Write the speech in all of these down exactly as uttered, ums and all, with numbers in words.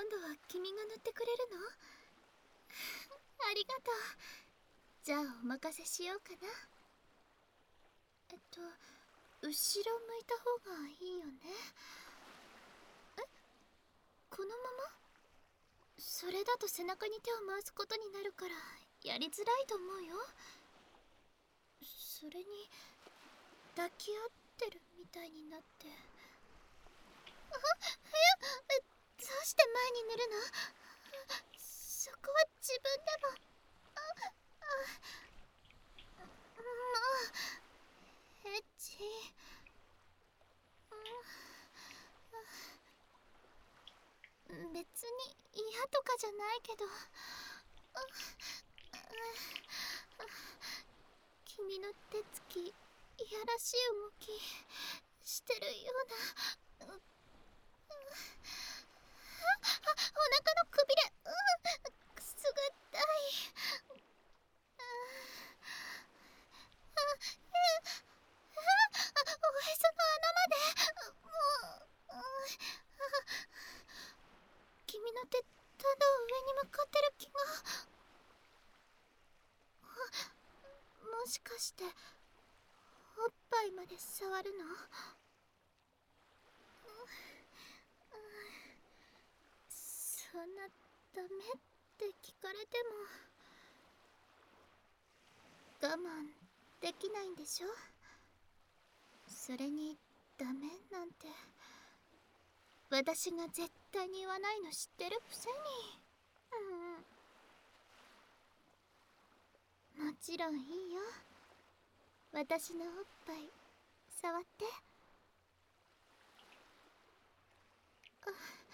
度は君が塗ってくれるの？ありがとう。じゃあお任せしようかな。えっと後ろ向いた方がいいよね。え、このまま？それだと背中に手を回すことになるからやりづらいと思うよ。それに抱き合ってるみたいになって。あ、え、どうして前に塗るの？そこは自分でも。あ、あ、もうエッチ。別に嫌とかじゃないけど、君の手つきいやらしい動きしてるような。お腹のくびれ、うん、くすぐったい。おへその穴まで。もう、君の手ただ上に向かってる気が。もしかしておっぱいまで触るの？そんなダメって聞かれても我慢できないんでしょ？それにダメなんて私が絶対に言わないの知ってるくせに。うん、もちろんいいよ。私のおっぱい触って。あ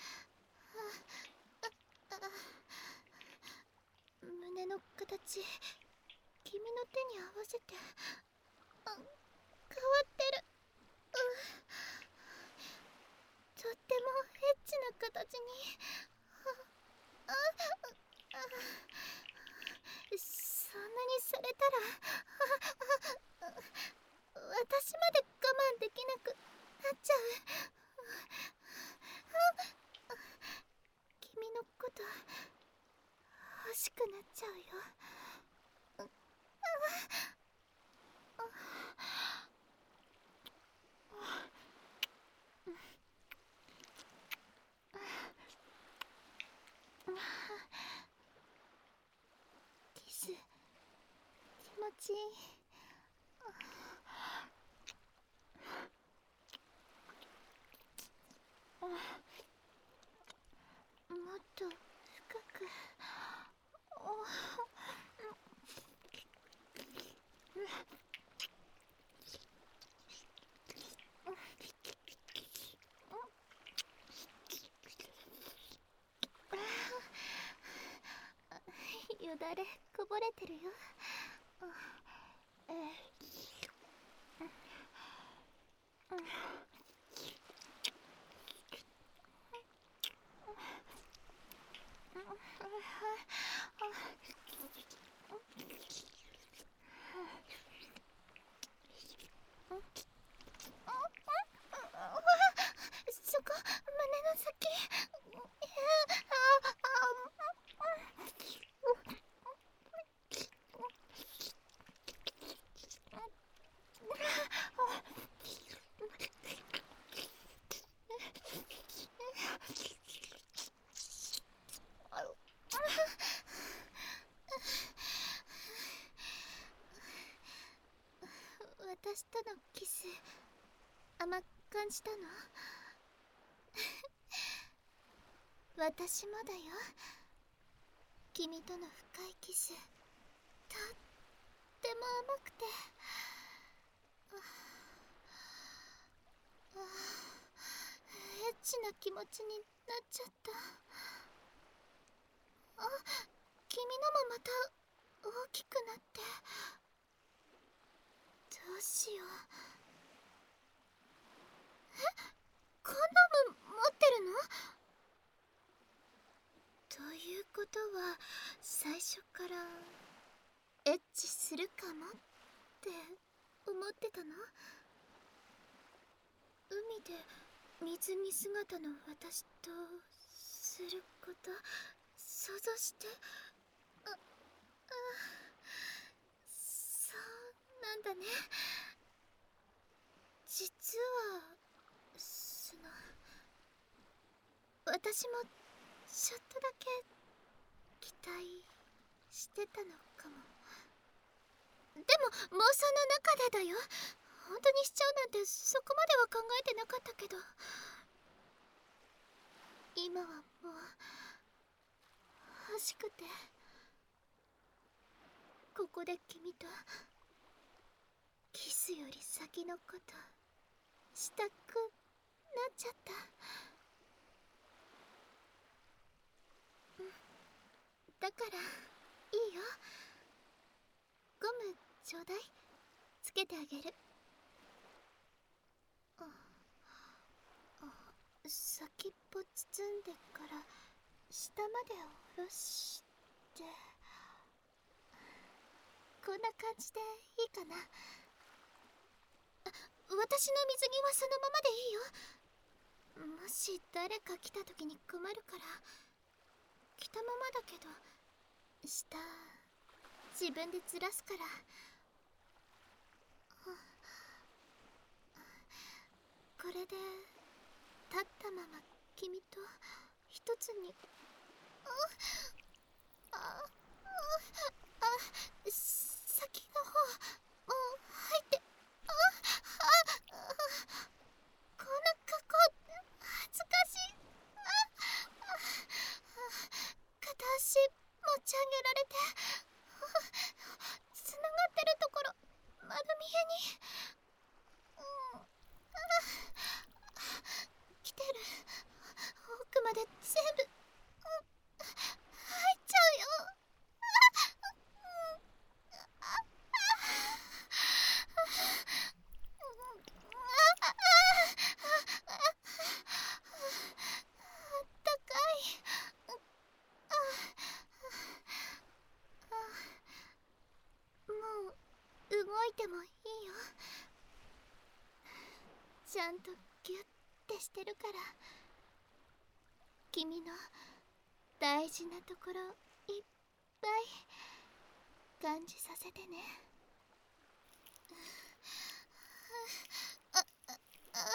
ああ胸の形君の手に合わせて、あ、変わってる。とってもエッチな形に。あああ、そんなにされたら私まで我慢できなくなっちゃう。君のこと欲しくなっちゃうよ。キス気持ちいい。もっと深く。よだれこぼれてるよ。そこ胸の先。私とのキス甘く感じたの？私もだよ。君との深いキスとっても甘くて、ああ、エッチな気持ちになっちゃった。あ、君のもまた大きくなって。どうしよう。え、コンドーム持ってるの？ということは最初からエッチするかもって思ってたの？海で水着姿の私とすること想像して、あ、あ、そうなんだね。実はその私もちょっとだけ期待してたのかも。でも妄想の中でだよ。本当にしちゃうなんてそこまでは考えてなかったけど、今はもう欲しくて、ここで君とキスより先のことしたくなっちゃった。うん、だからいいよ。ゴムちょうだい。つけてあげる。ああ、先っぽ包んでから下まで下ろして、こんな感じでいいかな。あ、私の水着はそのままでいいよ。もし誰か来た時に困るから。着たままだけど下自分でずらすから。これで立ったまま君と一つに。あああ、先の方もう入って。ああ、こんな格好恥ずかしい。片足持ち上げられて、つながってるところ丸見えに。うん、来てる。奥まで全部、うん、入っちゃうよ。もう動いてもいいよ。ちゃんとギュッてしてるから。君の大事なところいっぱい感じさせてね。あ、あ、あ、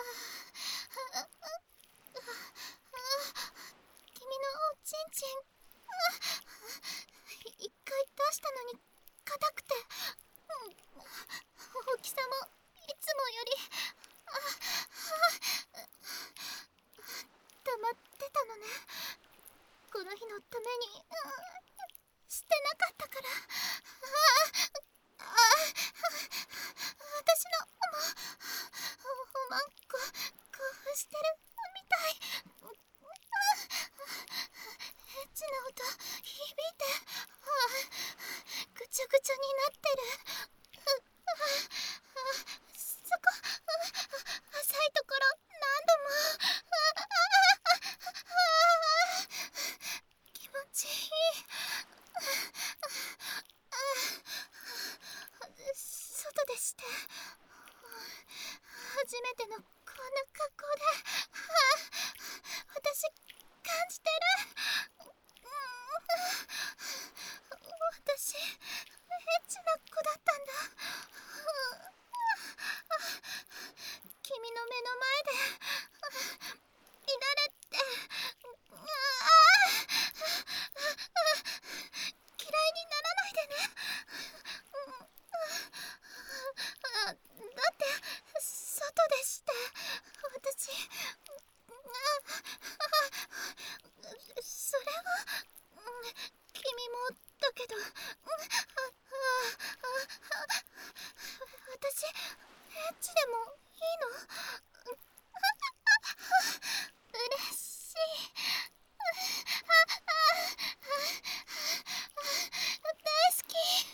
君のおちんちん、一回出したのに硬くて、大きさもいつもより、あ、あ、溜まってたのね。この日のために、うん、してなかったから。ああ、あ、私のもうおまんこ興奮してるみたい。エッチな音響いて、ぐちゃぐちゃになってる。そこ浅いところ何度も。気持ちいい。外でして初めてのこんな格好で、私感じてる。私エッチな子だったんだ。君の目の前でいられて、ああ、嫌いにならないでね。だって外でして私、それは君もだけど、私エッチでもいいの？嬉しい。大好き。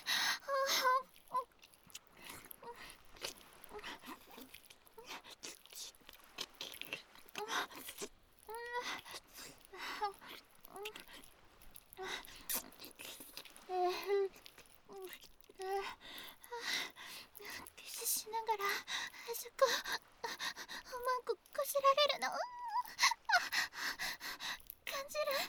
キスしながらあそこおまんここしられるの感じる。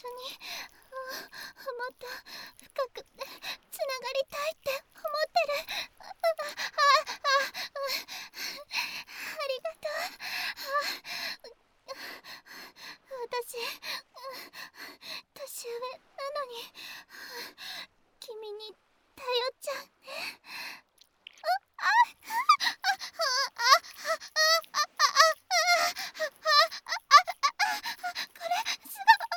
緒に、うん、もっと深くつながりたいって思ってる。あああありがとう。私年上なのに君に頼っちゃうね。ああこれすご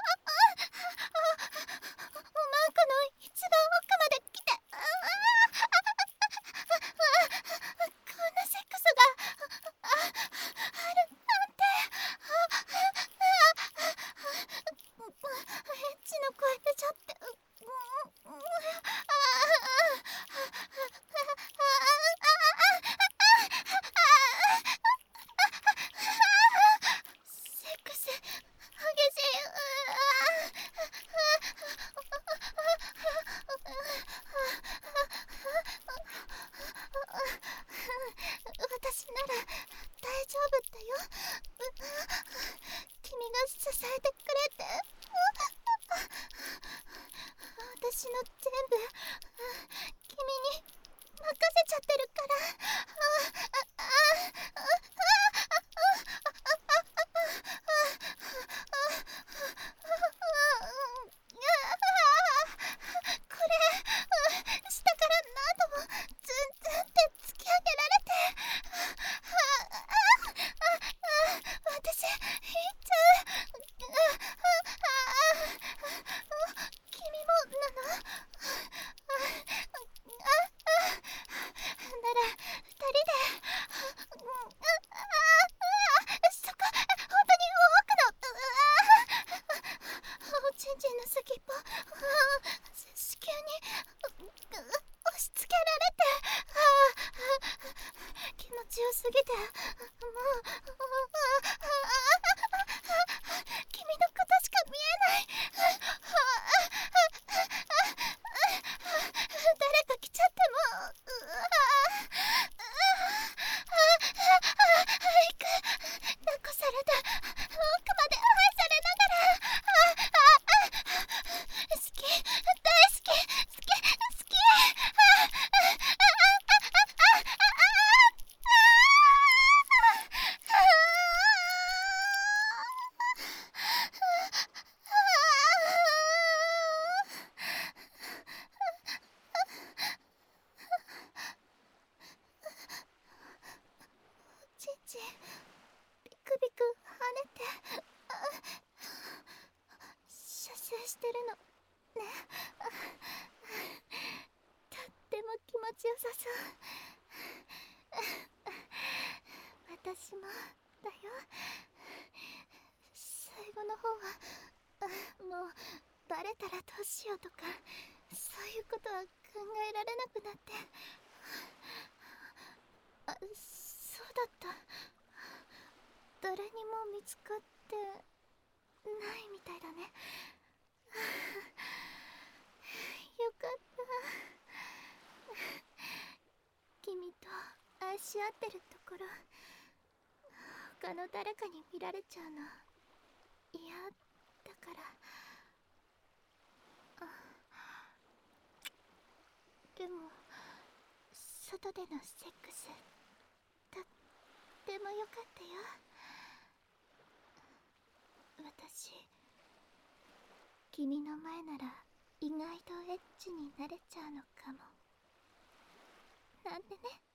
い。マンコの一番奥まで来て、こんなセックスがあるなんて。エッチの声出ちゃって。セックス激しい。私なら大丈夫だよ。君が支えてくれて。私の全部君に任せちゃってるから。これ下から何度もズンズンって突き上げられて、私言っちゃう。君もなの？なら二人で。そこ本当に奥のおちんちんの先っぽ子宮に押し付けられて、気持ちよすぎてもう君のことしか見えない。誰か来ちゃっても。行く。抱っこされて奥まで愛されながら。好き、大好き、好き、好き。ちんちんビクビク跳ねて射精してるのね。とっても気持ちよさそう。私もだよ。最後の方はもうバレたらどうしようとかそういうことは考えられなくなって。あ、そうだった。誰にも見つかってないみたいだね。よかった。君と愛し合ってるところ他の誰かに見られちゃうの嫌だから。でも外でのセックスとっても良かったよ。私君の前なら意外とエッチになれちゃうのかもなんてね。